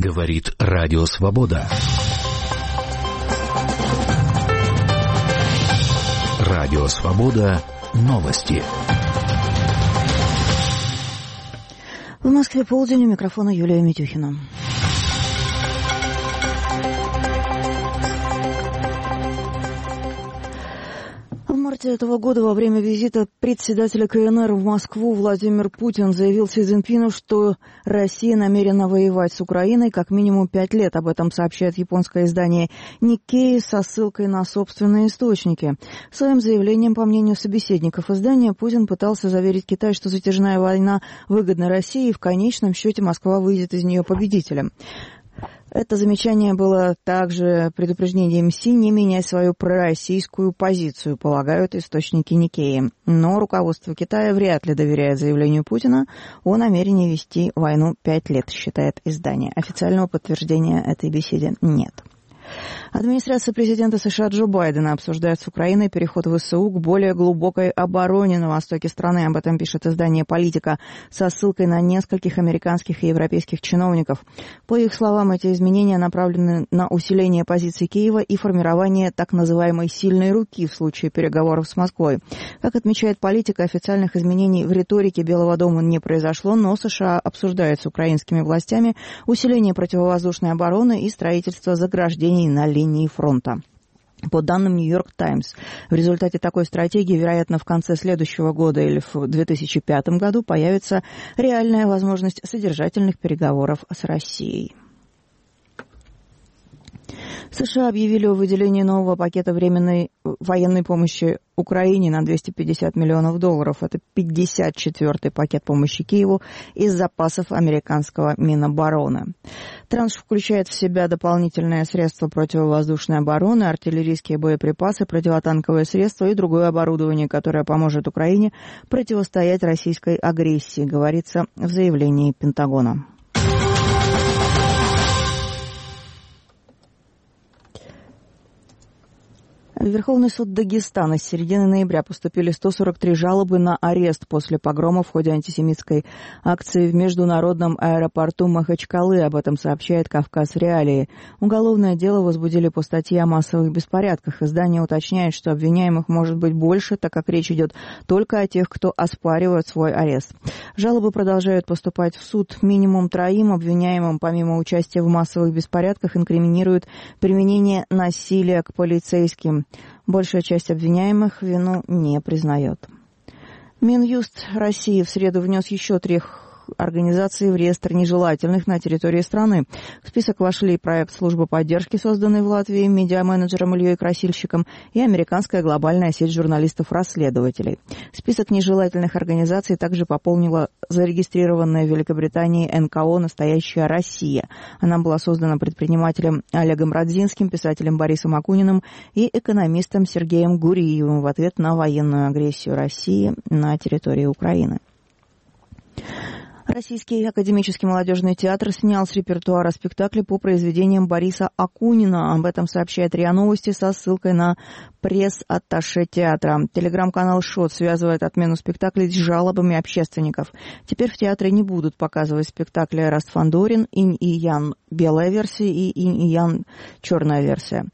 Говорит Радио Свобода. Радио Свобода. Новости. В Москве полдень, у микрофона Юлия Митюхина. В марте этого года во время визита председателя КНР в Москву Владимир Путин заявил Си Цзиньпину, что Россия намерена воевать с Украиной как минимум 5 лет. Об этом сообщает японское издание Никкей со ссылкой на собственные источники. Своим заявлением, по мнению собеседников издания, Путин пытался заверить Китай, что затяжная война выгодна России, и в конечном счете Москва выйдет из нее победителем. Это замечание было также предупреждением Си не менять свою пророссийскую позицию, полагают источники Никкея. Но руководство Китая вряд ли доверяет заявлению Путина о намерении вести войну 5 лет, считает издание. Официального подтверждения этой беседе нет. Администрация президента США Джо Байдена обсуждает с Украиной переход ВСУ к более глубокой обороне на востоке страны. Об этом пишет издание «Политика» со ссылкой на нескольких американских и европейских чиновников. По их словам, эти изменения направлены на усиление позиций Киева и формирование так называемой «сильной руки» в случае переговоров с Москвой. Как отмечает «Политика», официальных изменений в риторике Белого дома не произошло, но США обсуждают с украинскими властями усиление противовоздушной обороны и строительство заграждений на линии фронта. По данным «Нью-Йорк Таймс», в результате такой стратегии, вероятно, в конце следующего года или в 2005 году появится реальная возможность содержательных переговоров с Россией. США объявили о выделении нового пакета временной военной помощи Украине на $250 миллионов. Это 54-й пакет помощи Киеву из запасов американского Минобороны. Транш включает в себя дополнительные средства противовоздушной обороны, артиллерийские боеприпасы, противотанковые средства и другое оборудование, которое поможет Украине противостоять российской агрессии, говорится в заявлении Пентагона. В Верховный суд Дагестана с середины ноября поступили 143 жалобы на арест после погрома в ходе антисемитской акции в международном аэропорту Махачкалы. Об этом сообщает «Кавказ Реалии». Уголовное дело возбудили по статье о массовых беспорядках. Издание уточняет, что обвиняемых может быть больше, так как речь идет только о тех, кто оспаривает свой арест. Жалобы продолжают поступать в суд. Минимум 3 обвиняемым, помимо участия в массовых беспорядках, инкриминируют применение насилия к полицейским. Большая часть обвиняемых вину не признает. Минюст России в среду внес еще 3 организаций в реестр нежелательных на территории страны. В список вошли проект службы поддержки, созданный в Латвии медиаменеджером Ильей Красильщиком, и американская глобальная сеть журналистов-расследователей. Список нежелательных организаций также пополнила зарегистрированная в Великобритании НКО «Настоящая Россия». Она была создана предпринимателем Олегом Радзинским, писателем Борисом Акуниным и экономистом Сергеем Гуриевым в ответ на военную агрессию России на территории Украины. Российский академический молодежный театр снял с репертуара спектакли по произведениям Бориса Акунина. Об этом сообщает РИА Новости со ссылкой на пресс-атташе театра. Телеграм-канал «Шот» связывает отмену спектаклей с жалобами общественников. Теперь в театре не будут показывать спектакли «Эраст Фандорин», «Инь и Ян» — белая версия и «Инь и Ян» — черная версия.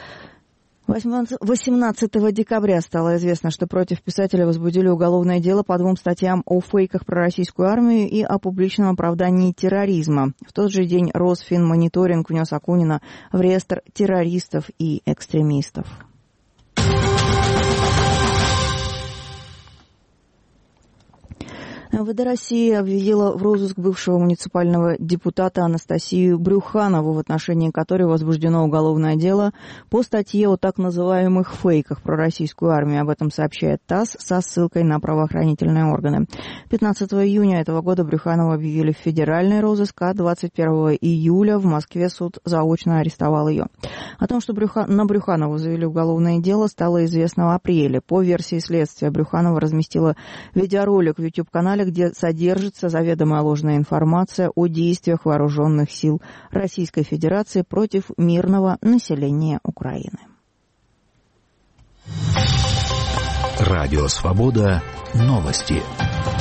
18 декабря стало известно, что против писателя возбудили уголовное дело по 2 статьям о фейках про российскую армию и о публичном оправдании терроризма. В тот же день Росфинмониторинг внес Акунина в реестр террористов и экстремистов. МВД России объявила в розыск бывшего муниципального депутата Анастасию Брюханову, в отношении которой возбуждено уголовное дело по статье о так называемых фейках про российскую армию. Об этом сообщает ТАСС со ссылкой на правоохранительные органы. 15 июня этого года Брюханову объявили в федеральный розыск, а 21 июля в Москве суд заочно арестовал ее. О том, что на Брюханову завели уголовное дело, стало известно в апреле. По версии следствия, Брюханова разместила видеоролик в YouTube-канале, где содержится заведомо ложная информация о действиях вооруженных сил Российской Федерации против мирного населения Украины. Радио Свобода. Новости.